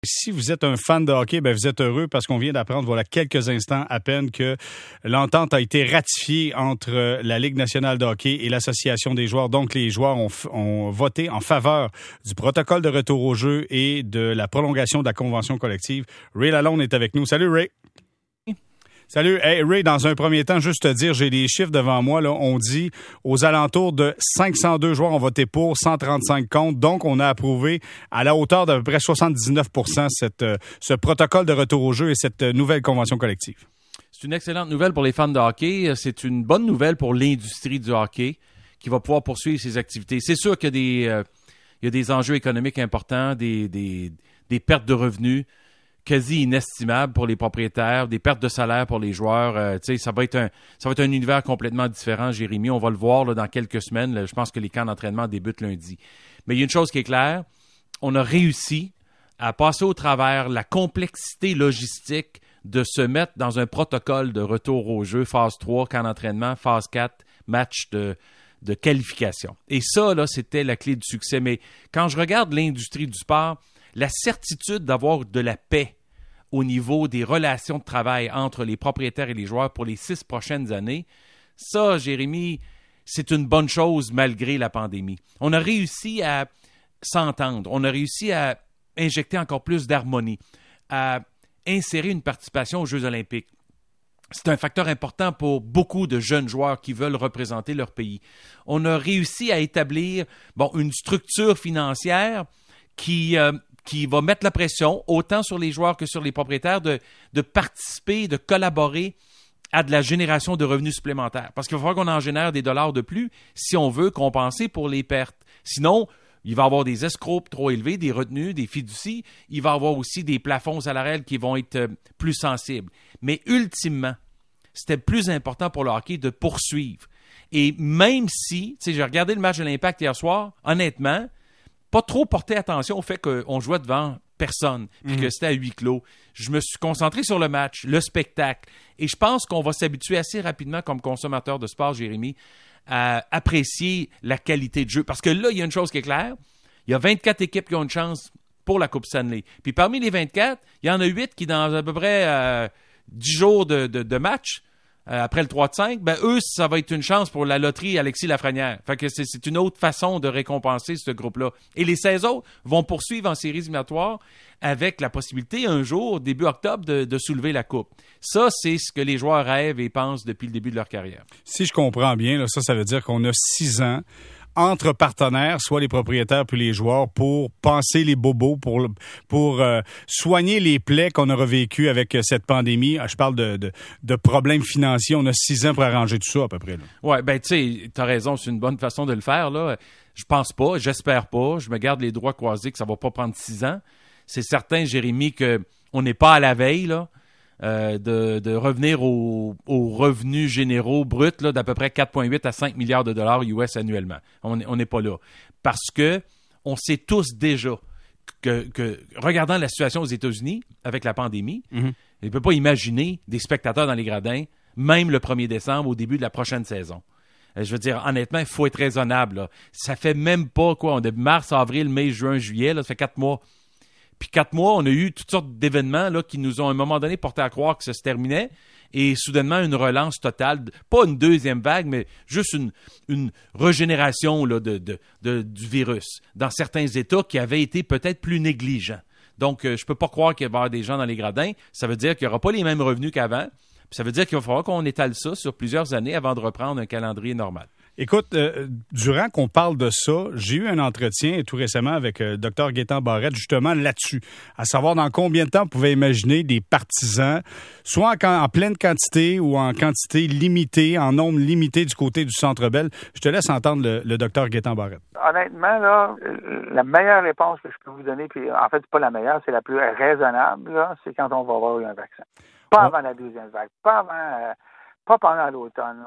Si vous êtes un fan de hockey, vous êtes heureux parce qu'on vient d'apprendre, voilà quelques instants à peine, que l'entente a été ratifiée entre la Ligue nationale de hockey et l'Association des joueurs. Donc, les joueurs ont voté en faveur du protocole de retour au jeu et de la prolongation de la convention collective. Ray Lalonde est avec nous. Salut, Ray. Salut. Hey, Ray, dans un premier temps, juste te dire, j'ai les chiffres devant moi. Là, on dit aux alentours de 502 joueurs ont voté pour, 135 contre. Donc, on a approuvé à la hauteur d'à peu près 79% ce protocole de retour au jeu et cette nouvelle convention collective. C'est une excellente nouvelle pour les fans de hockey. C'est une bonne nouvelle pour l'industrie du hockey qui va pouvoir poursuivre ses activités. C'est sûr qu'il y a des enjeux économiques importants, des pertes de revenus quasi inestimables pour les propriétaires, des pertes de salaire pour les joueurs. Ça va être un univers complètement différent, Jérémy. On va le voir là, dans quelques semaines. Là, je pense que les camps d'entraînement débutent lundi. Mais il y a une chose qui est claire. On a réussi à passer au travers la complexité logistique de se mettre dans un protocole de retour au jeu, phase 3, camp d'entraînement, phase 4, match de qualification. Et ça, là, c'était la clé du succès. Mais quand je regarde l'industrie du sport, la certitude d'avoir de la paix au niveau des relations de travail entre les propriétaires et les joueurs pour les 6 prochaines années, ça, Jérémy, c'est une bonne chose malgré la pandémie. On a réussi à s'entendre, on a réussi à injecter encore plus d'harmonie, à insérer une participation aux Jeux olympiques. C'est un facteur important pour beaucoup de jeunes joueurs qui veulent représenter leur pays. On a réussi à établir une structure financière qui va mettre la pression autant sur les joueurs que sur les propriétaires de participer, de collaborer à de la génération de revenus supplémentaires. Parce qu'il va falloir qu'on en génère des dollars de plus si on veut compenser pour les pertes. Sinon, il va y avoir des escrocs trop élevés, des retenues, des fiducies. Il va y avoir aussi des plafonds salariales qui vont être plus sensibles. Mais ultimement, c'était plus important pour le hockey de poursuivre. Et même si, j'ai regardé le match de l'Impact hier soir, honnêtement, pas trop porté attention au fait qu'on jouait devant personne, puis que c'était à huis clos. Je me suis concentré sur le match, le spectacle, et je pense qu'on va s'habituer assez rapidement comme consommateur de sport, Jérémy, à apprécier la qualité de jeu. Parce que là, il y a une chose qui est claire, il y a 24 équipes qui ont une chance pour la Coupe Stanley. Puis parmi les 24, il y en a 8 qui, dans à peu près 10 jours de match, après le 3 de 5, eux, ça va être une chance pour la loterie Alexis Lafrenière. Fait que c'est une autre façon de récompenser ce groupe-là. Et les 16 autres vont poursuivre en séries éliminatoires avec la possibilité, un jour, début octobre, de soulever la coupe. Ça, c'est ce que les joueurs rêvent et pensent depuis le début de leur carrière. Si je comprends bien, là, ça veut dire qu'on a 6 ans entre partenaires, soit les propriétaires puis les joueurs, pour penser les bobos, pour soigner les plaies qu'on aura vécues avec cette pandémie. Je parle de problèmes financiers. On a 6 ans pour arranger tout ça, à peu près. Oui, tu sais, t'as raison, c'est une bonne façon de le faire, là. Je pense pas, j'espère pas. Je me garde les droits croisés que ça va pas prendre 6 ans. C'est certain, Jérémy, qu'on n'est pas à la veille, là. De revenir aux revenus généraux bruts là, d'à peu près 4,8 à 5 milliards de dollars US annuellement. On n'est pas là. Parce que on sait tous déjà que regardant la situation aux États-Unis avec la pandémie, on ne peut pas imaginer des spectateurs dans les gradins, même le 1er décembre, au début de la prochaine saison. Je veux dire, honnêtement, il faut être raisonnable. Là. Ça fait même pas quoi. On est mars, avril, mai, juin, juillet. Là, ça fait 4 mois. Puis 4 mois, on a eu toutes sortes d'événements là, qui nous ont à un moment donné porté à croire que ça se terminait. Et soudainement, une relance totale, pas une deuxième vague, mais juste une régénération là, du virus dans certains États qui avaient été peut-être plus négligents. Donc, je peux pas croire qu'il va y avoir des gens dans les gradins. Ça veut dire qu'il n'y aura pas les mêmes revenus qu'avant. Puis ça veut dire qu'il va falloir qu'on étale ça sur plusieurs années avant de reprendre un calendrier normal. Écoute, durant qu'on parle de ça, j'ai eu un entretien tout récemment avec Dr Gaétan Barrette justement là-dessus, à savoir dans combien de temps on pouvait imaginer des partisans, soit en pleine quantité ou en quantité limitée, en nombre limité du côté du Centre Bell. Je te laisse entendre le Dr Gaétan Barrette. Honnêtement, là, la meilleure réponse que je peux vous donner, puis en fait, c'est pas la meilleure, c'est la plus raisonnable, là, c'est quand on va avoir eu un vaccin. Pas avant la deuxième vague, pas pendant l'automne.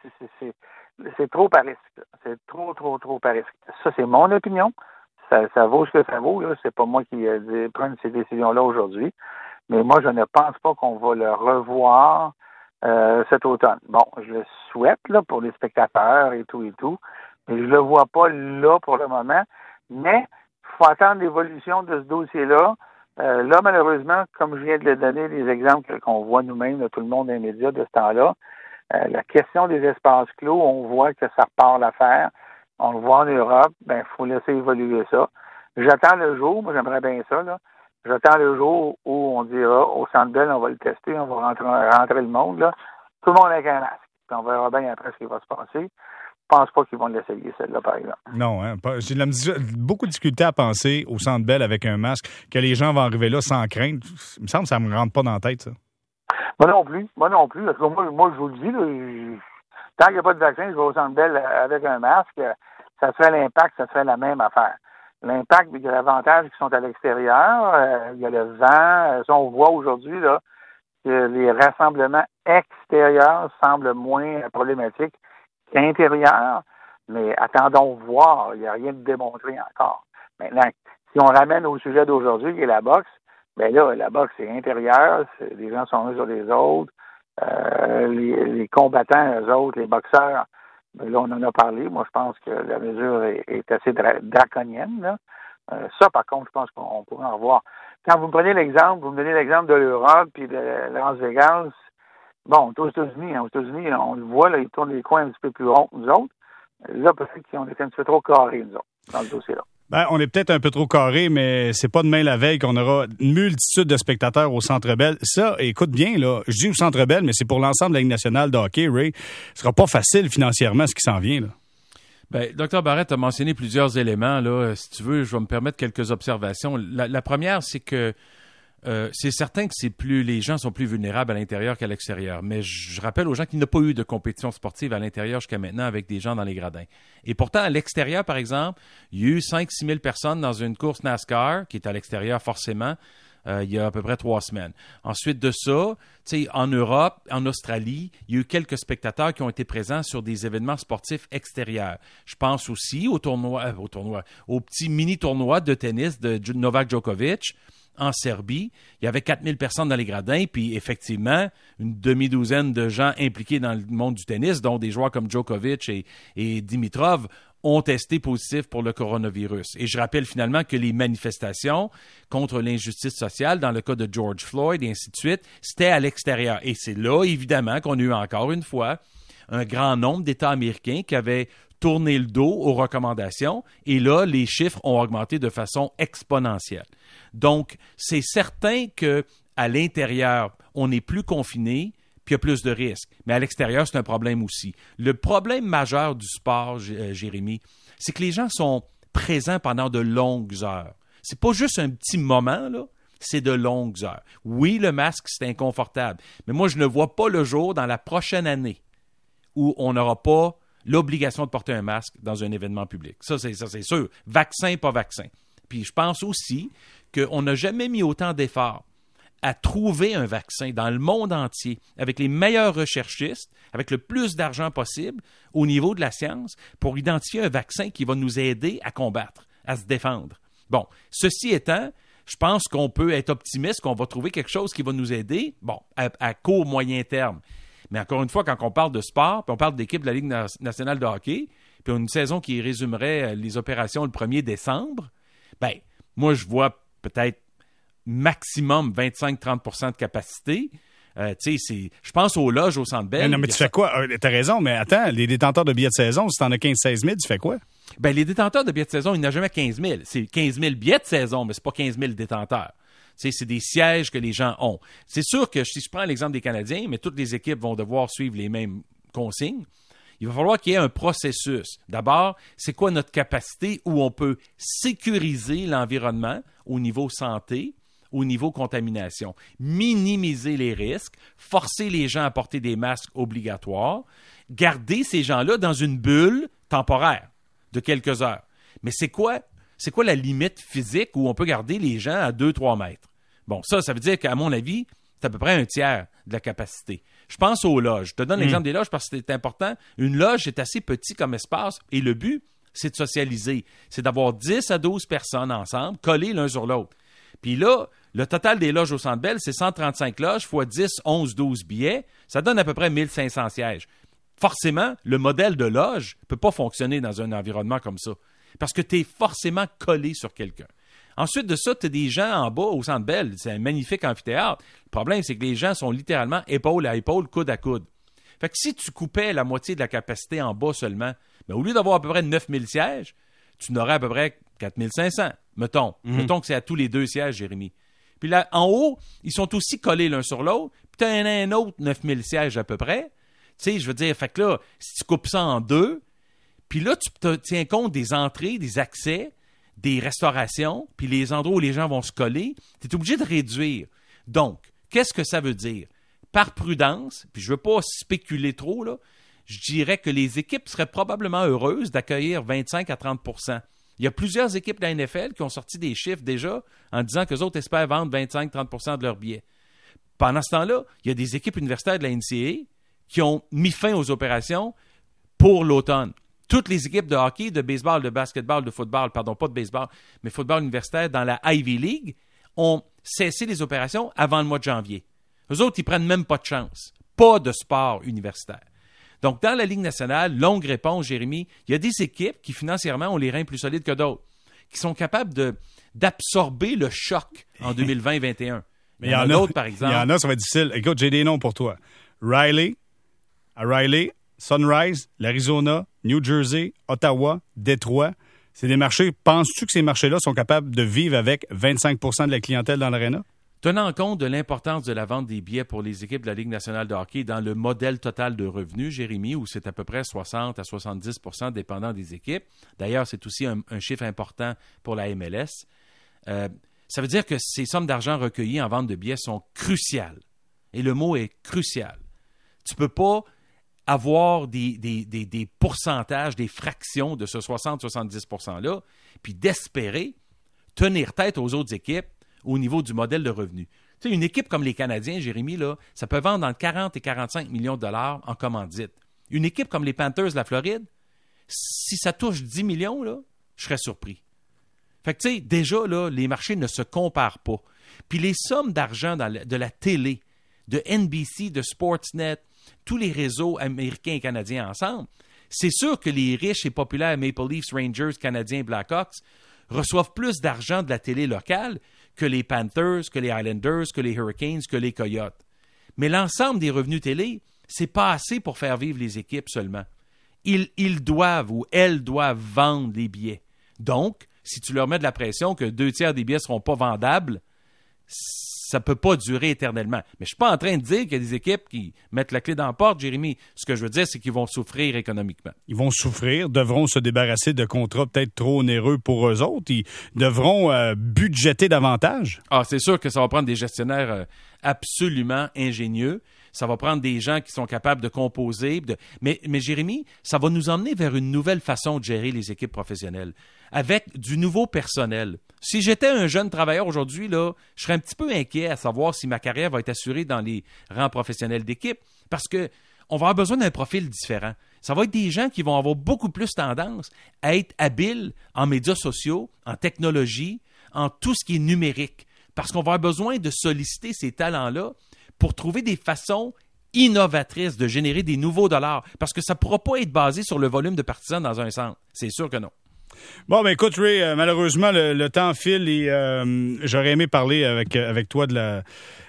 C'est trop à risque. C'est trop à risque. Ça, c'est mon opinion. Ça vaut ce que ça vaut. Là. C'est pas moi qui prenne ces décisions-là aujourd'hui. Mais moi, je ne pense pas qu'on va le revoir cet automne. Bon, je le souhaite là, pour les spectateurs et tout. Mais je le vois pas là pour le moment. Mais il faut attendre l'évolution de ce dossier-là. Là, malheureusement, comme je viens de le donner, les exemples qu'on voit nous-mêmes, tout le monde dans les médias de ce temps-là, la question des espaces clos, on voit que ça repart l'affaire. On le voit en Europe, il faut laisser évoluer ça. J'attends le jour, moi j'aimerais bien ça, là. J'attends le jour où on dira au Centre Bell, on va le tester, on va rentrer le monde, là. Tout le monde avec un masque. Puis on verra bien après ce qui va se passer. Je pense pas qu'ils vont l'essayer, celle-là, par exemple. Non, hein, j'ai beaucoup de difficulté à penser au Centre Bell avec un masque, que les gens vont arriver là sans crainte. Il me semble que ça me rentre pas dans la tête, ça. Moi non plus. Parce que moi, je vous le dis, là, tant qu'il n'y a pas de vaccin, je vais au Centre Bell avec un masque. Ça serait l'impact, ça serait la même affaire. L'impact, il y a l'avantage qui sont à l'extérieur. Il y a le vent. Ça, on voit aujourd'hui là que les rassemblements extérieurs semblent moins problématiques qu'intérieurs. Mais attendons voir. Il n'y a rien de démontré encore. Maintenant, si on ramène au sujet d'aujourd'hui, qui est la boxe, là, la boxe, c'est intérieur. Les gens sont uns sur les autres. Les combattants, eux autres, les boxeurs, là, on en a parlé. Moi, je pense que la mesure est assez draconienne, là. Ça, par contre, je pense qu'on pourrait en revoir. Quand vous me donnez l'exemple de l'Europe puis de Las Vegas, bon, aux États-Unis, on le voit, là, ils tournent les coins un petit peu plus ronds que nous autres. Là, peut-être qu'on était un petit peu trop carrés, nous autres, dans le dossier-là. On est peut-être un peu trop carré, mais c'est pas demain la veille qu'on aura une multitude de spectateurs au Centre Bell. Ça, écoute bien, là, je dis au Centre Bell, mais c'est pour l'ensemble de la Ligue nationale de hockey, Ray. Ce sera pas facile financièrement ce qui s'en vient, là. Dr Barrett a mentionné plusieurs éléments, là. Si tu veux, je vais me permettre quelques observations. La première, c'est que c'est certain que les gens sont plus vulnérables à l'intérieur qu'à l'extérieur. Mais je rappelle aux gens qu'il n'y a pas eu de compétition sportive à l'intérieur jusqu'à maintenant avec des gens dans les gradins. Et pourtant, à l'extérieur, par exemple, il y a eu 5-6 000 personnes dans une course NASCAR, qui est à l'extérieur forcément, il y a à peu près 3 semaines. Ensuite de ça, en Europe, en Australie, il y a eu quelques spectateurs qui ont été présents sur des événements sportifs extérieurs. Je pense aussi au petit mini-tournoi de tennis de Novak Djokovic en Serbie. Il y avait 4000 personnes dans les gradins, puis effectivement, une demi-douzaine de gens impliqués dans le monde du tennis, dont des joueurs comme Djokovic et Dimitrov, ont testé positif pour le coronavirus. Et je rappelle finalement que les manifestations contre l'injustice sociale, dans le cas de George Floyd et ainsi de suite, c'était à l'extérieur. Et c'est là, évidemment, qu'on a eu encore une fois un grand nombre d'États américains qui avaient tourné le dos aux recommandations. Et là, les chiffres ont augmenté de façon exponentielle. Donc, c'est certain qu'à l'intérieur, on est plus confiné, puis il y a plus de risques. Mais à l'extérieur, c'est un problème aussi. Le problème majeur du sport, Jérémy, c'est que les gens sont présents pendant de longues heures. C'est pas juste un petit moment, là. C'est de longues heures. Oui, le masque, c'est inconfortable. Mais moi, je ne vois pas le jour dans la prochaine année où on n'aura pas l'obligation de porter un masque dans un événement public. Ça, c'est sûr. Vaccin, pas vaccin. Puis je pense aussi qu'on n'a jamais mis autant d'efforts à trouver un vaccin dans le monde entier, avec les meilleurs recherchistes, avec le plus d'argent possible au niveau de la science, pour identifier un vaccin qui va nous aider à combattre, à se défendre. Bon, ceci étant, je pense qu'on peut être optimiste qu'on va trouver quelque chose qui va nous aider, à court, moyen terme. Mais encore une fois, quand on parle de sport, puis on parle d'équipe de la Ligue nationale de hockey, puis une saison qui résumerait les opérations le 1er décembre, moi, je vois peut-être maximum 25-30% de capacité. Je pense aux loges au Centre Bell. Non, mais tu fais quoi? T'as raison, mais attends, les détenteurs de billets de saison, si t'en as 15-16 000, tu fais quoi? Les détenteurs de billets de saison, il n'y en a jamais 15 000. C'est 15 000 billets de saison, mais c'est pas 15 000 détenteurs. C'est des sièges que les gens ont. C'est sûr que si je prends l'exemple des Canadiens, mais toutes les équipes vont devoir suivre les mêmes consignes, il va falloir qu'il y ait un processus. D'abord, c'est quoi notre capacité où on peut sécuriser l'environnement au niveau santé, au niveau contamination, minimiser les risques, forcer les gens à porter des masques obligatoires, garder ces gens-là dans une bulle temporaire de quelques heures. Mais c'est quoi la limite physique où on peut garder les gens à 2-3 mètres? Bon, ça veut dire qu'à mon avis, c'est à peu près un tiers de la capacité. Je pense aux loges. Je te donne l'exemple des loges parce que c'est important. Une loge est assez petit comme espace et le but, c'est de socialiser. C'est d'avoir 10 à 12 personnes ensemble, collées l'un sur l'autre. Puis là, le total des loges au Centre Bell, c'est 135 loges fois 10, 11, 12 billets. Ça donne à peu près 1500 sièges. Forcément, le modèle de loge ne peut pas fonctionner dans un environnement comme ça parce que tu es forcément collé sur quelqu'un. Ensuite de ça, tu as des gens en bas au Centre Bell. C'est un magnifique amphithéâtre. Le problème, c'est que les gens sont littéralement épaule à épaule, coude à coude. Fait que si tu coupais la moitié de la capacité en bas seulement, ben, au lieu d'avoir à peu près 9000 sièges, tu n'aurais à peu près 4500, mettons. Mettons que c'est à tous les 2 sièges, Jérémy. Puis là, en haut, ils sont aussi collés l'un sur l'autre. Puis tu as un autre 9000 sièges à peu près. Tu sais, je veux dire, fait que là, si tu coupes ça en 2, puis là, tu te tiens compte des entrées, des accès, des restaurations, puis les endroits où les gens vont se coller, tu es obligé de réduire. Donc, qu'est-ce que ça veut dire? Par prudence, puis je ne veux pas spéculer trop, là, je dirais que les équipes seraient probablement heureuses d'accueillir 25 à 30 %. Il y a plusieurs équipes de la NFL qui ont sorti des chiffres déjà en disant qu'eux autres espèrent vendre 25-30 % de leurs billets. Pendant ce temps-là, il y a des équipes universitaires de la NCAA qui ont mis fin aux opérations pour l'automne. Toutes les équipes de hockey, de baseball, de basketball, de football, pardon, pas de baseball, mais football universitaire dans la Ivy League, ont cessé les opérations avant le mois de janvier. Eux autres, ils prennent même pas de chance. Pas de sport universitaire. Donc, dans la Ligue nationale, longue réponse, Jérémy, il y a des équipes qui, financièrement, ont les reins plus solides que d'autres, qui sont capables d'absorber le choc en 2020-2021. Mais il y en a d'autres, par exemple. Il y en a, ça va être difficile. Écoute, j'ai des noms pour toi. Riley, Sunrise, l'Arizona, New Jersey, Ottawa, Détroit. C'est des marchés. Penses-tu que ces marchés-là sont capables de vivre avec 25 % de la clientèle dans l'aréna? Tenant compte de l'importance de la vente des billets pour les équipes de la Ligue nationale de hockey dans le modèle total de revenus, Jérémy, où c'est à peu près 60 à 70 % dépendant des équipes. D'ailleurs, c'est aussi un chiffre important pour la MLS. Ça veut dire que ces sommes d'argent recueillies en vente de billets sont cruciales. Et le mot est crucial. Tu ne peux pas avoir des pourcentages, des fractions de ce 60-70 % puis d'espérer tenir tête aux autres équipes au niveau du modèle de revenus. Tu sais, une équipe comme les Canadiens, Jérémy, là, ça peut vendre entre 40 et 45 millions de dollars en commandite. Une équipe comme les Panthers de la Floride, si ça touche 10 millions, là, je serais surpris. Fait que, tu sais, déjà, là, les marchés ne se comparent pas. Puis les sommes d'argent de la télé, de NBC, de Sportsnet, tous les réseaux américains et canadiens ensemble, c'est sûr que les riches et populaires Maple Leafs, Rangers, Canadiens, Blackhawks reçoivent plus d'argent de la télé locale que les Panthers, que les Islanders, que les Hurricanes, que les Coyotes. Mais l'ensemble des revenus télé, c'est pas assez pour faire vivre les équipes seulement. Ils doivent ou elles doivent vendre les billets. Donc, si tu leur mets de la pression que 2/3 des billets ne seront pas vendables, ça ne peut pas durer éternellement. Mais je ne suis pas en train de dire qu'il y a des équipes qui mettent la clé dans la porte, Jérémy. Ce que je veux dire, c'est qu'ils vont souffrir économiquement. Ils vont souffrir, devront se débarrasser de contrats peut-être trop onéreux pour eux autres. Ils devront budgéter davantage. Ah, c'est sûr que ça va prendre des gestionnaires absolument ingénieux. Ça va prendre des gens qui sont capables de composer. Mais Jérémy, ça va nous emmener vers une nouvelle façon de gérer les équipes professionnelles, avec du nouveau personnel. Si j'étais un jeune travailleur aujourd'hui, là, je serais un petit peu inquiet à savoir si ma carrière va être assurée dans les rangs professionnels d'équipe, parce que on va avoir besoin d'un profil différent. Ça va être des gens qui vont avoir beaucoup plus tendance à être habiles en médias sociaux, en technologie, en tout ce qui est numérique, parce qu'on va avoir besoin de solliciter ces talents-là pour trouver des façons innovatrices de générer des nouveaux dollars, parce que ça ne pourra pas être basé sur le volume de partisans dans un centre. C'est sûr que non. Bon, ben écoute, Ray, malheureusement, le temps file et j'aurais aimé parler avec toi de la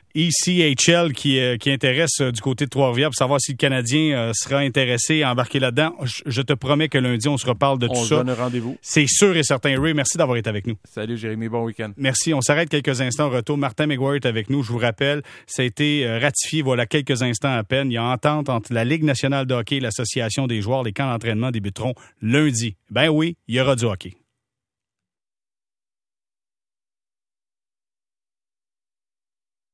ECHL qui intéresse du côté de Trois-Rivières pour savoir si le Canadien sera intéressé à embarquer là-dedans. Je te promets que lundi, on se reparle de tout ça. On se donne rendez-vous. C'est sûr et certain. Ray, merci d'avoir été avec nous. Salut, Jérémy. Bon week-end. Merci. On s'arrête quelques instants au retour. Martin McGuire est avec nous. Je vous rappelle, ça a été ratifié voilà quelques instants à peine. Il y a entente entre la Ligue nationale de hockey et l'Association des joueurs. Les camps d'entraînement débuteront lundi. Ben oui, il y aura du hockey.